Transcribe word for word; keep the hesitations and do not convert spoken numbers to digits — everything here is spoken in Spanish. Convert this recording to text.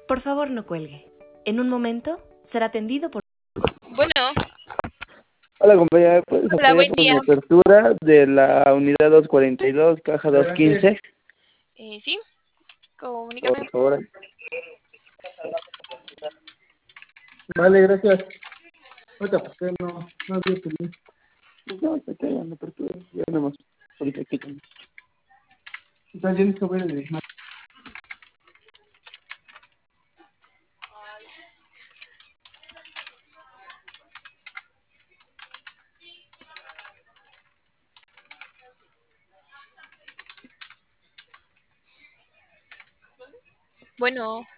Por favor, no cuelgue. En un momento será atendido por... Bueno, Hola compañera, ¿puedes hola, apoyar buen por mi día. apertura de la unidad doscientos cuarenta y dos, caja doscientos quince? Eh, ¿sí? Comunícame. Por favor. Vale, gracias. Ahorita, ¿por qué no? No había pedido. No, te quedan en la apertura. Ya nomás. Ahorita quitan. Entonces tienes que ver el de... Bueno,